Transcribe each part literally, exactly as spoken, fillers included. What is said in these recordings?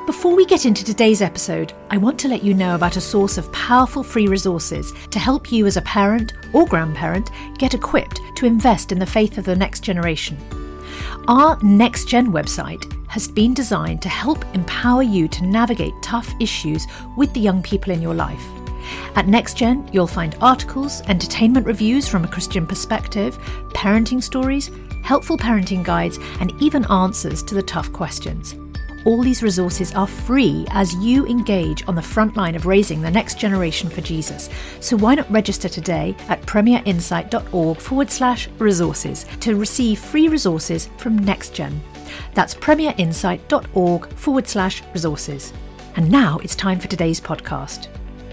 Before we get into today's episode, I want to let you know about a source of powerful free resources to help you as a parent or grandparent get equipped to invest in the faith of the next generation. Our Next Gen website has been designed to help empower you to navigate tough issues with the young people in your life. At Next Gen, you'll find articles, entertainment reviews from a Christian perspective, parenting stories, helpful parenting guides, and even answers to the tough questions. All these resources are free as you engage on the front line of raising the next generation for Jesus. So why not register today at premierinsight.org forward slash resources to receive free resources from NextGen. That's premierinsight.org forward slash resources. And now it's time for today's podcast.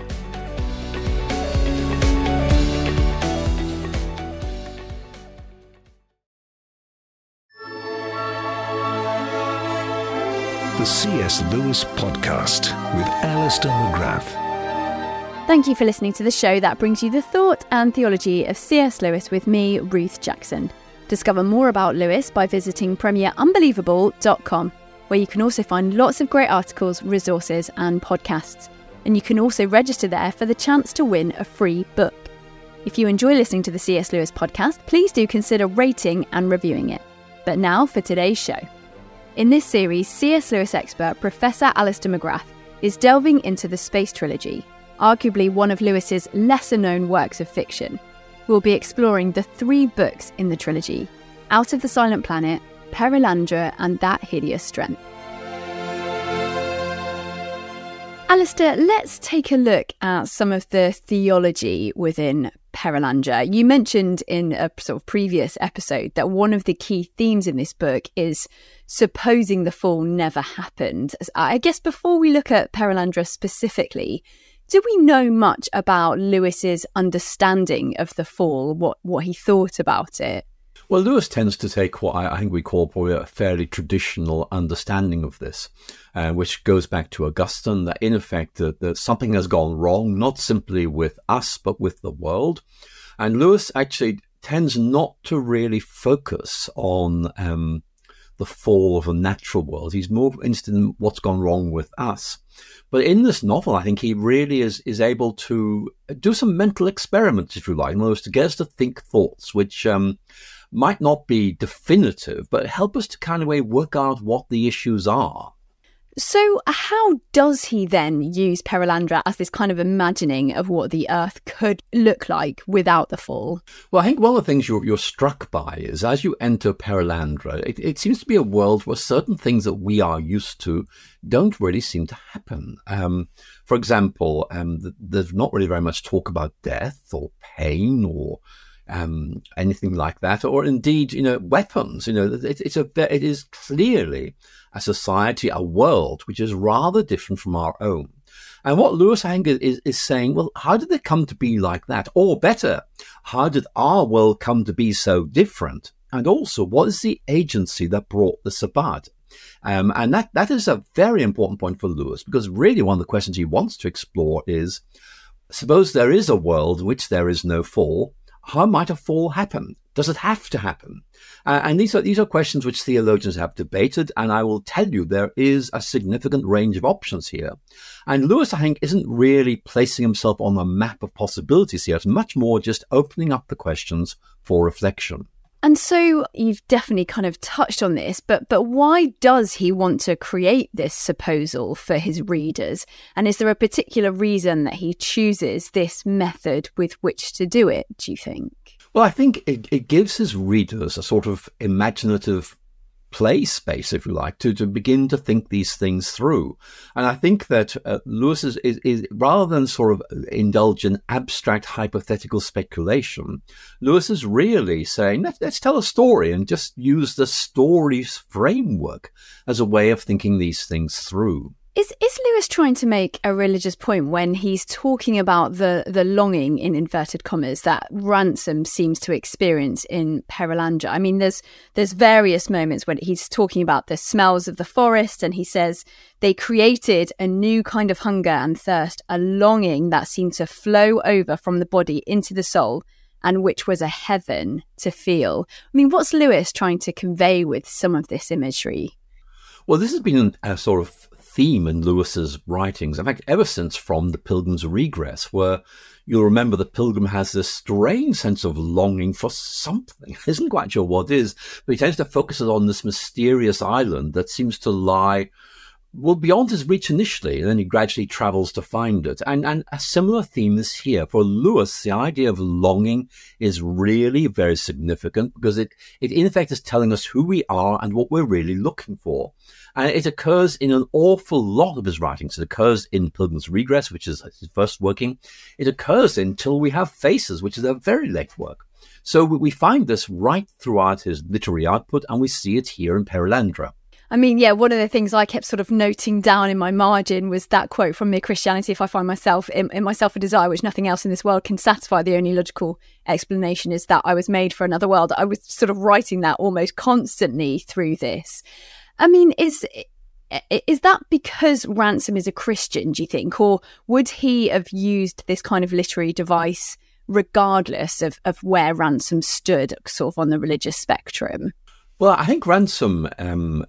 The C S Lewis Podcast with Alistair McGrath. Thank you for listening to the show that brings you the thought and theology of C S Lewis with me, Ruth Jackson. Discover more about Lewis by visiting premier unbelievable dot com, where you can also find lots of great articles, resources and podcasts. And you can also register there for the chance to win a free book. If you enjoy listening to the C S Lewis Podcast, please do consider rating and reviewing it. But now for today's show. In this series, C S Lewis expert Professor Alistair McGrath is delving into the Space Trilogy, arguably one of Lewis's lesser-known works of fiction. We'll be exploring the three books in the trilogy: Out of the Silent Planet, Perelandra, and That Hideous Strength. Alistair, let's take a look at some of the theology within Perelandra. You mentioned in a sort of previous episode that one of the key themes in this book is supposing the fall never happened. I guess before we look at Perelandra specifically, do we know much about Lewis's understanding of the fall, what, what he thought about it? Well, Lewis tends to take what I, I think we call probably a fairly traditional understanding of this, uh, which goes back to Augustine, that in effect that, that something has gone wrong, not simply with us, but with the world. And Lewis actually tends not to really focus on um, the fall of a natural world. He's more interested in what's gone wrong with us. But in this novel, I think he really is, is able to do some mental experiments, if you like, in other words, to get us to think thoughts which um, might not be definitive, but help us to kind of way work out what the issues are. So how does he then use Perelandra as this kind of imagining of what the Earth could look like without the fall? Well, I think one of the things you're, you're struck by is as you enter Perelandra, it, it seems to be a world where certain things that we are used to don't really seem to happen. Um, for example, um, there's not really very much talk about death or pain or Um, anything like that, or indeed, you know, weapons. You know, it, it's a it is clearly a society, a world which is rather different from our own. And what Lewis, I think, is is saying, well, how did they come to be like that? Or better, how did our world come to be so different? And also, what is the agency that brought this about? Um, and that that is a very important point for Lewis, because really one of the questions he wants to explore is, suppose there is a world in which there is no fall. How might a fall happen? Does it have to happen? Uh, and these are these are questions which theologians have debated, and I will tell you there is a significant range of options here. And Lewis, I think, isn't really placing himself on a map of possibilities here. It's much more just opening up the questions for reflection. And so you've definitely kind of touched on this, but but why does he want to create this supposal for his readers? And is there a particular reason that he chooses this method with which to do it, do you think? Well, I think it, it gives his readers a sort of imaginative play space, if you like, to, to begin to think these things through. And I think that uh, Lewis is, is, is, rather than sort of indulge in abstract hypothetical speculation, Lewis is really saying, let's, let's tell a story and just use the story's framework as a way of thinking these things through. Is is Lewis trying to make a religious point when he's talking about the, the longing, in inverted commas, that Ransom seems to experience in Perelandra? I mean, there's there's various moments when he's talking about the smells of the forest, and he says they created a new kind of hunger and thirst, a longing that seemed to flow over from the body into the soul, and which was a heaven to feel. I mean, what's Lewis trying to convey with some of this imagery? Well, this has been a sort of theme in Lewis's writings, in fact, ever since from The Pilgrim's Regress, where you'll remember the pilgrim has this strange sense of longing for something. Isn't quite sure what it is, but he tends to focus on this mysterious island that seems to lie, well, beyond his reach initially, and then he gradually travels to find it. And, and a similar theme is here. For Lewis, the idea of longing is really very significant because it, it in effect is telling us who we are and what we're really looking for. And it occurs in an awful lot of his writings. It occurs in Pilgrim's Regress, which is his first working. It occurs in Till We Have Faces, which is a very late work. So we find this right throughout his literary output, and we see it here in Perelandra. I mean, yeah, one of the things I kept sort of noting down in my margin was that quote from Mere Christianity, if I find myself in, in myself a desire which nothing else in this world can satisfy, the only logical explanation is that I was made for another world. I was sort of writing that almost constantly through this. I mean, is is that because Ransom is a Christian, do you think? Or would he have used this kind of literary device regardless of, of where Ransom stood sort of on the religious spectrum? Well, I think Ransom um,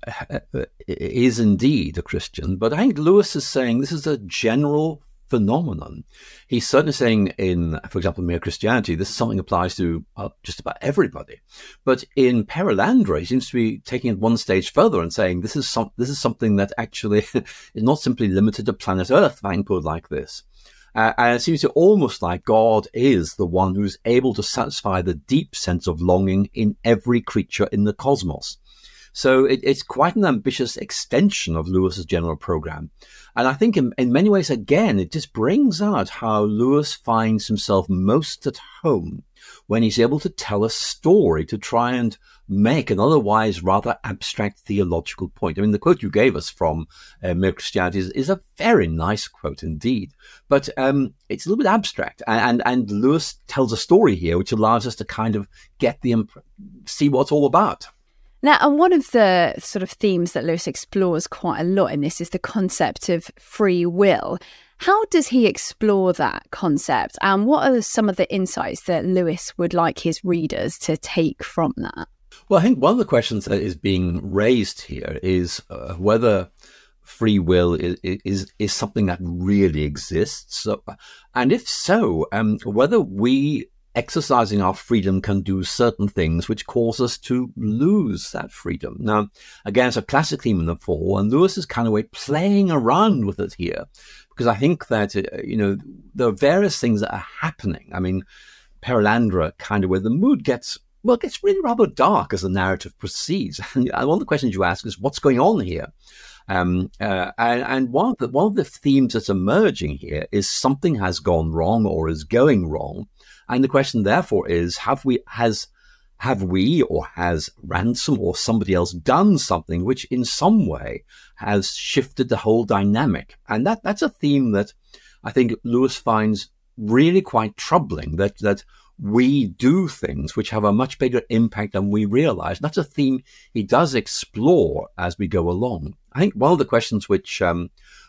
is indeed a Christian, but I think Lewis is saying this is a general phenomenon. He's certainly saying in, for example, Mere Christianity, this is something that applies to uh, just about everybody. But in Perelandra, he seems to be taking it one stage further and saying this is some, this is something that actually is not simply limited to planet Earth, if I can put it like this. Uh, and it seems to almost like God is the one who's able to satisfy the deep sense of longing in every creature in the cosmos. So it, it's quite an ambitious extension of Lewis's general program. And I think in, in many ways, again, it just brings out how Lewis finds himself most at home when he's able to tell a story to try and make an otherwise rather abstract theological point. I mean, the quote you gave us from uh, Mere Christianity is, is a very nice quote indeed, but um, it's a little bit abstract. And, and, and Lewis tells a story here which allows us to kind of get the imp- see what it's all about. Now, and one of the sort of themes that Lewis explores quite a lot in this is the concept of free will. How does he explore that concept? And what are some of the insights that Lewis would like his readers to take from that? Well, I think one of the questions that is being raised here is uh, whether free will is, is is something that really exists. So, and if so, um, whether we exercising our freedom can do certain things which cause us to lose that freedom. Now, again, it's a classic theme in the fall, and Lewis is kind of way playing around with it here, because I think that, uh, you know, there are various things that are happening. I mean, Perelandra, kind of where the mood gets, well, it gets really rather dark as the narrative proceeds. And one of the questions you ask is, what's going on here? Um, uh, and, and one of the, one of the themes that's emerging here is something has gone wrong or is going wrong. And the question, therefore, is, have we, has, have we or has Ransom or somebody else done something which in some way has shifted the whole dynamic? And that, that's a theme that I think Lewis finds really quite troubling, that, that we do things which have a much bigger impact than we realize. And that's a theme he does explore as we go along. I think one of the questions which um,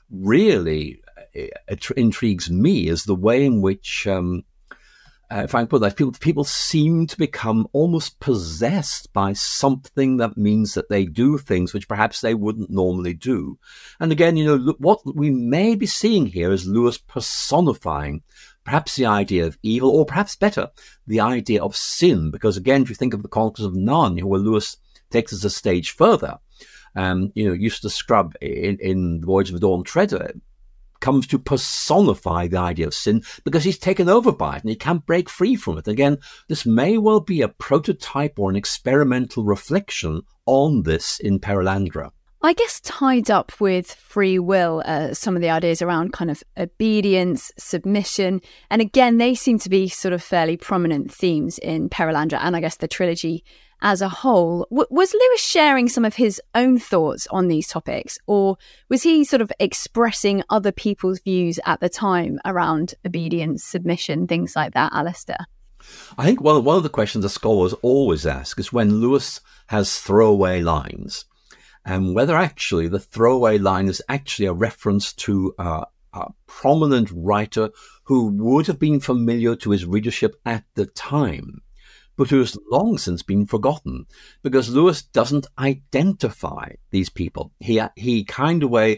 really uh, intrigues me is the way in which, um, Uh, if I can put that, people, people seem to become almost possessed by something that means that they do things which perhaps they wouldn't normally do. And again, you know, look, what we may be seeing here is Lewis personifying perhaps the idea of evil, or perhaps better, the idea of sin. Because again, if you think of the Chronicles of Narnia, where Lewis takes us a stage further, um, you know, Eustace Scrubb in, in The Voyage of the Dawn Treader comes to personify the idea of sin because he's taken over by it and he can't break free from it. Again, this may well be a prototype or an experimental reflection on this in Perelandra. I guess tied up with free will, uh, some of the ideas around kind of obedience, submission, and again, they seem to be sort of fairly prominent themes in Perelandra and I guess the trilogy as a whole. W- was Lewis sharing some of his own thoughts on these topics, or was he sort of expressing other people's views at the time around obedience, submission, things like that, Alistair? I think one, one of the questions that scholars always ask is when Lewis has throwaway lines, and whether actually the throwaway line is actually a reference to uh, a prominent writer who would have been familiar to his readership at the time, but who has long since been forgotten, because Lewis doesn't identify these people. He he kind of way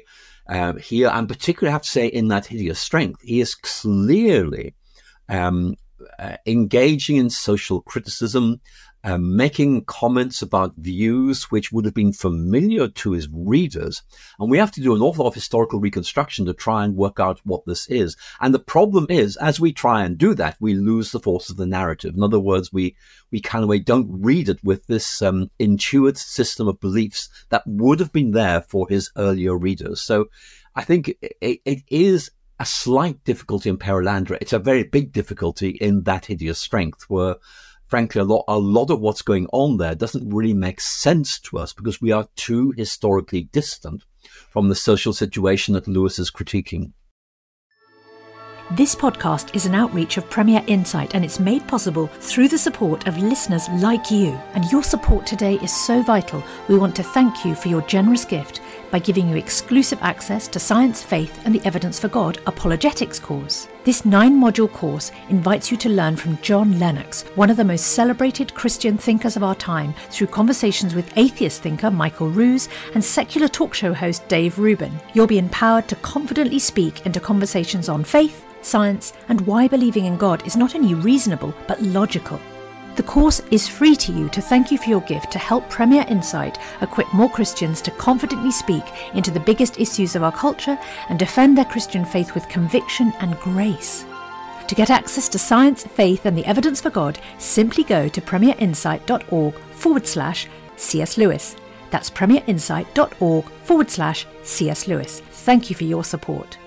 uh, here, and particularly I have to say in that hideous strength, he is clearly um, uh, engaging in social criticism, Uh, making comments about views which would have been familiar to his readers. And we have to do an awful lot of historical reconstruction to try and work out what this is. And the problem is, as we try and do that, we lose the force of the narrative. In other words, we, we kind of we don't read it with this um, intuitive system of beliefs that would have been there for his earlier readers. So I think it, it is a slight difficulty in Perelandra. It's a very big difficulty in That Hideous Strength, where frankly, a lot, a lot of what's going on there doesn't really make sense to us because we are too historically distant from the social situation that Lewis is critiquing. This podcast is an outreach of Premier Insight, and it's made possible through the support of listeners like you. And your support today is so vital. We want to thank you for your generous gift by giving you exclusive access to Science, Faith and the Evidence for God Apologetics course. This nine-module course invites you to learn from John Lennox, one of the most celebrated Christian thinkers of our time, through conversations with atheist thinker Michael Ruse and secular talk show host Dave Rubin. You'll be empowered to confidently speak into conversations on faith, science, and why believing in God is not only reasonable, but logical. The course is free to you to thank you for your gift to help Premier Insight equip more Christians to confidently speak into the biggest issues of our culture and defend their Christian faith with conviction and grace. To get access to Science, Faith and the Evidence for God, simply go to premierinsight.org forward slash C.S. Lewis. That's premierinsight.org forward slash C.S. Lewis. Thank you for your support.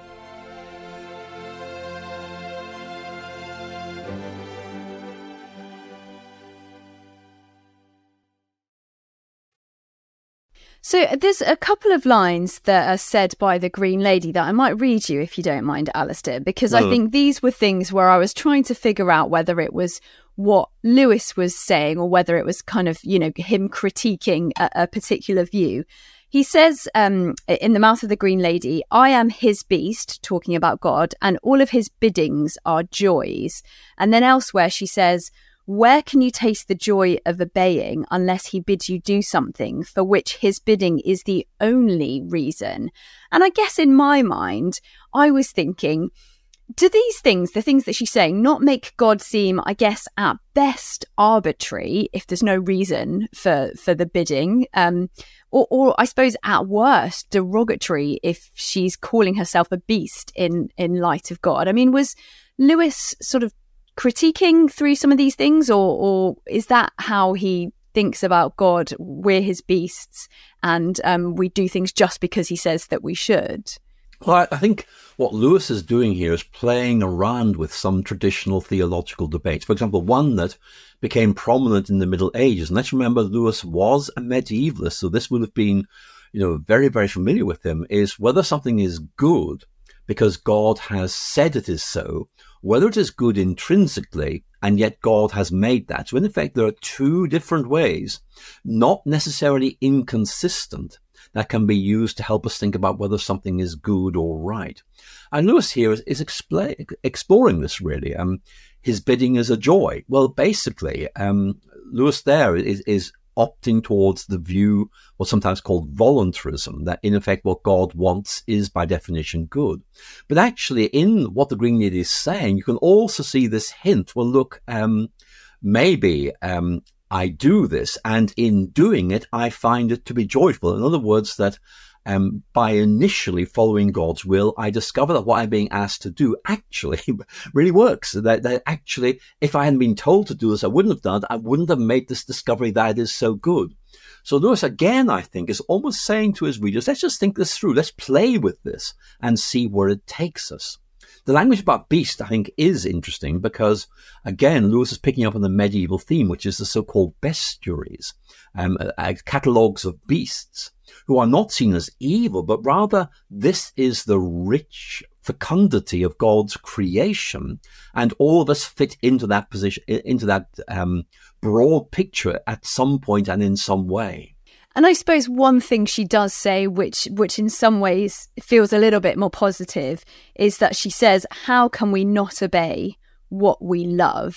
So there's a couple of lines that are said by the Green Lady that I might read you if you don't mind, Alistair, because mm. I think these were things where I was trying to figure out whether it was what Lewis was saying or whether it was kind of, you know, him critiquing a, a particular view. He says um, in The Mouth of the Green Lady, I am his beast, talking about God, and all of his biddings are joys. And then elsewhere she says, where can you taste the joy of obeying unless he bids you do something for which his bidding is the only reason? And I guess in my mind, I was thinking, do these things, the things that she's saying, not make God seem, I guess, at best arbitrary if there's no reason for, for the bidding? Um, or, or I suppose at worst, derogatory if she's calling herself a beast in, in light of God. I mean, was Lewis sort of critiquing through some of these things, or or is that how he thinks about God? We're his beasts and um, we do things just because he says that we should. Well, I think what Lewis is doing here is playing around with some traditional theological debates. For example, one that became prominent in the Middle Ages. And let's remember, Lewis was a medievalist, so this would have been, you know, very, very familiar with him, is whether something is good because God has said it is so, whether it is good intrinsically, and yet God has made that. So in effect, there are two different ways, not necessarily inconsistent, that can be used to help us think about whether something is good or right. And Lewis here is, is expl- exploring this, really. Um, his bidding is a joy. Well, basically, um, Lewis there is, is opting towards the view, what's sometimes called voluntarism, that in effect what God wants is by definition good. But actually in what the Green Lady is saying, you can also see this hint. Well, look, um, maybe um, I do this, and in doing it, I find it to be joyful. In other words, that Um, by initially following God's will, I discover that what I'm being asked to do actually really works. That, that actually, if I hadn't been told to do this, I wouldn't have done it. I wouldn't have made this discovery that it is so good. So Lewis, again, I think, is almost saying to his readers, let's just think this through. Let's play with this and see where it takes us. The language about beast, I think, is interesting because, again, Lewis is picking up on the medieval theme, which is the so-called bestiaries, um, uh, catalogues of beasts, who are not seen as evil, but rather this is the rich fecundity of God's creation, and all of us fit into that position, into that um, broad picture at some point and in some way. And I suppose one thing she does say, which which in some ways feels a little bit more positive, is that she says, how can we not obey what we love?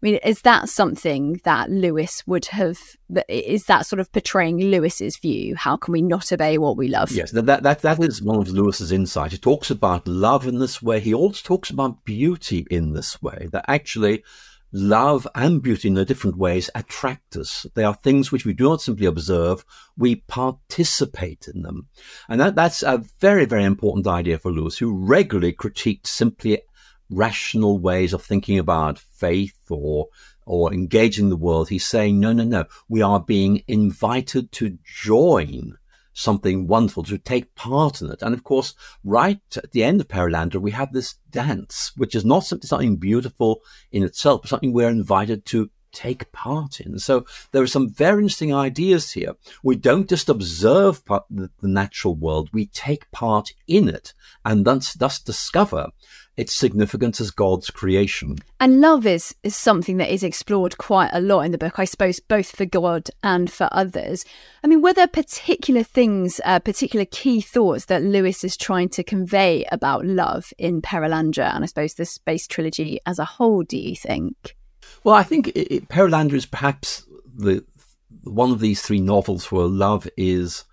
mean, is that something that Lewis would have, is that sort of portraying Lewis's view? How can we not obey what we love? Yes, that, that, that is one of Lewis's insights. He talks about love in this way. He also talks about beauty in this way, that actually love and beauty in their different ways attract us. They are things which we do not simply observe, we participate in them. And that, that's a very, very important idea for Lewis, who regularly critiqued simply rational ways of thinking about faith or or engaging the world. He's saying, no, no, no, we are being invited to join something wonderful, to take part in it. And of course, right at the end of Perelandra, we have this dance, which is not simply something beautiful in itself, but something we're invited to take part in. So there are some very interesting ideas here. We don't just observe part, the, the natural world, we take part in it and thus, thus discover its significance as God's creation. And love is, is something that is explored quite a lot in the book, I suppose, both for God and for others. I mean, were there particular things, uh, particular key thoughts that Lewis is trying to convey about love in Perelandra and I suppose the Space Trilogy as a whole, do you think? Well, I think it, it, Perelandra is perhaps the one of these three novels where love is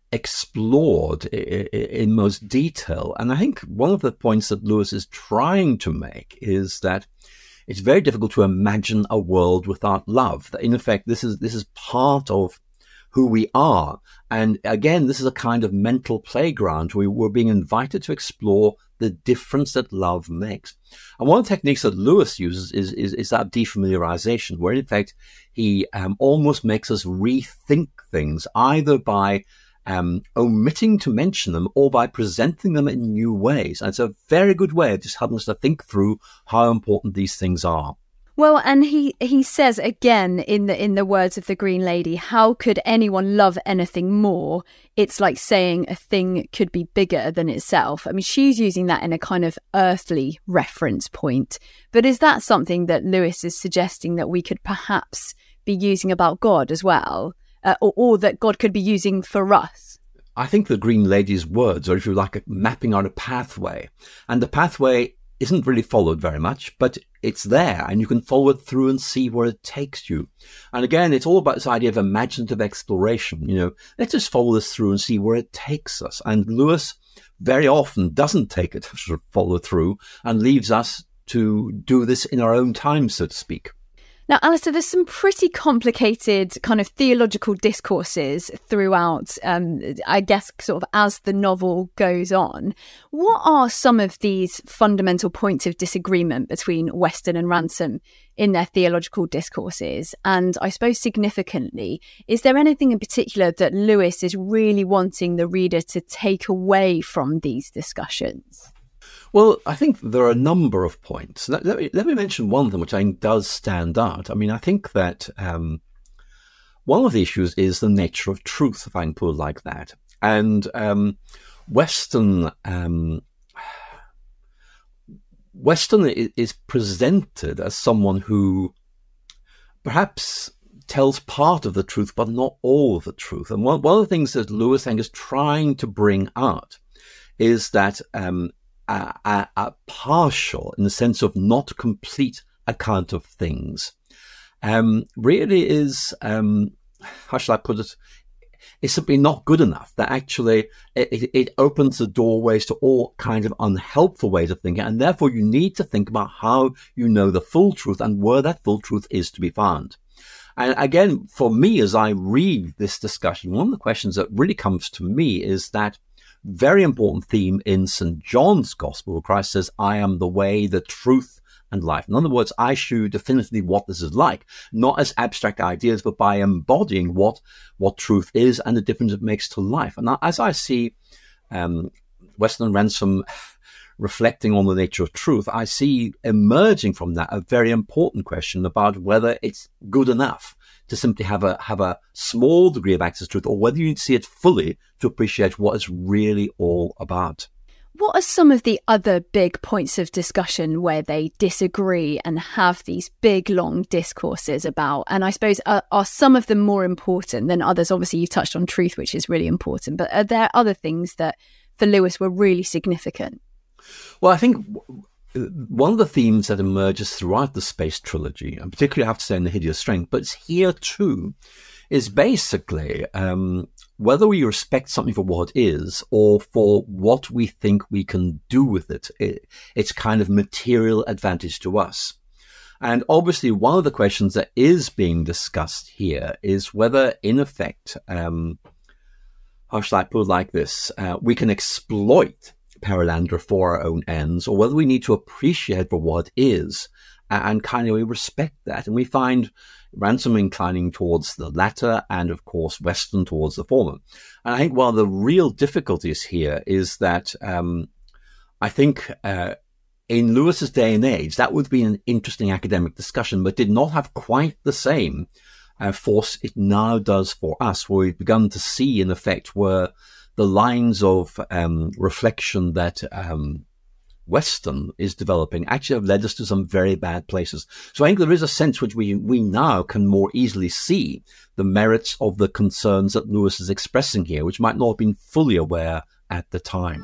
explored in, in most detail. And I think one of the points that Lewis is trying to make is that it's very difficult to imagine a world without love. That in effect, this is this is part of who we are. And again, this is a kind of mental playground where we're being invited to explore the difference that love makes. And one of the techniques that Lewis uses is, is, is that defamiliarization, where in fact he um, almost makes us rethink things, either by um, omitting to mention them or by presenting them in new ways. And it's a very good way of just helping us to think through how important these things are. Well, and he, he says again in the in the words of the Green Lady, how could anyone love anything more? It's like saying a thing could be bigger than itself. I mean, she's using that in a kind of earthly reference point. But is that something that Lewis is suggesting that we could perhaps be using about God as well? Uh, or, or that God could be using for us? I think the Green Lady's words are, if you like, a mapping out a pathway. And the pathway isn't really followed very much, but it's there and you can follow it through and see where it takes you. And again, it's all about this idea of imaginative exploration. You know, let's just follow this through and see where it takes us. And Lewis very often doesn't take it, sort of follow through, and leaves us to do this in our own time, so to speak. Now, Alistair, there's some pretty complicated kind of theological discourses throughout, um, I guess, sort of as the novel goes on. What are some of these fundamental points of disagreement between Weston and Ransom in their theological discourses? And I suppose significantly, is there anything in particular that Lewis is really wanting the reader to take away from these discussions? Well, I think there are a number of points. Let, let, me, let me mention one of them, which I think does stand out. I mean, I think that um, one of the issues is the nature of truth, if I can put it like that. And um, Weston, um, Weston is presented as someone who perhaps tells part of the truth, but not all of the truth. And one, one of the things that Lewis, I think, is trying to bring out is that um, A, a, a partial, in the sense of not complete account of things, um, really is, um, how shall I put it, is simply not good enough. That actually it, it opens the doorways to all kinds of unhelpful ways of thinking, and therefore you need to think about how you know the full truth and where that full truth is to be found. And again, for me, as I read this discussion, one of the questions that really comes to me is that very important theme in Saint John's Gospel, where Christ says, I am the way, the truth, and life. In other words, I show you definitively what this is like, not as abstract ideas, but by embodying what, what truth is and the difference it makes to life. And as I see um, Weston and Ransom reflecting on the nature of truth, I see emerging from that a very important question about whether it's good enough to simply have a have a small degree of access to truth, or whether you need to see it fully to appreciate what it's really all about. What are some of the other big points of discussion where they disagree and have these big, long discourses about? And I suppose, are, are some of them more important than others? Obviously, you touched on truth, which is really important. But are there other things that, for Lewis, were really significant? Well, I think one of the themes that emerges throughout the space trilogy, and particularly I have to say in The Hideous Strength, but it's here too, is basically um, whether we respect something for what it is or for what we think we can do with it, it its kind of material advantage to us. And obviously, one of the questions that is being discussed here is whether, in effect, um, how shall I put it like this, uh, we can exploit Perelandra for our own ends, or whether we need to appreciate for what it is and kind of respect that. And we find Ransom inclining towards the latter and, of course, Weston towards the former. And I think one of the real difficulties here is that um, I think uh, in Lewis's day and age, that would be an interesting academic discussion, but did not have quite the same uh, force it now does for us, where we've begun to see, in effect, where the lines of um, reflection that um, Weston is developing actually have led us to some very bad places. So I think there is a sense which we we now can more easily see the merits of the concerns that Lewis is expressing here, which might not have been fully aware at the time.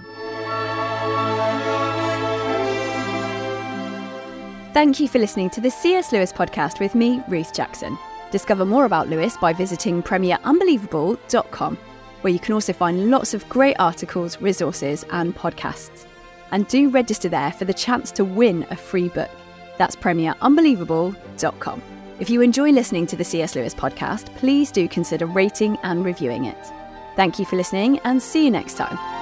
Thank you for listening to the C S Lewis podcast with me, Ruth Jackson. Discover more about Lewis by visiting premier unbelievable dot com, where you can also find lots of great articles, resources and podcasts. And do register there for the chance to win a free book. That's premier unbelievable dot com. If you enjoy listening to the C S Lewis podcast, please do consider rating and reviewing it. Thank you for listening and see you next time.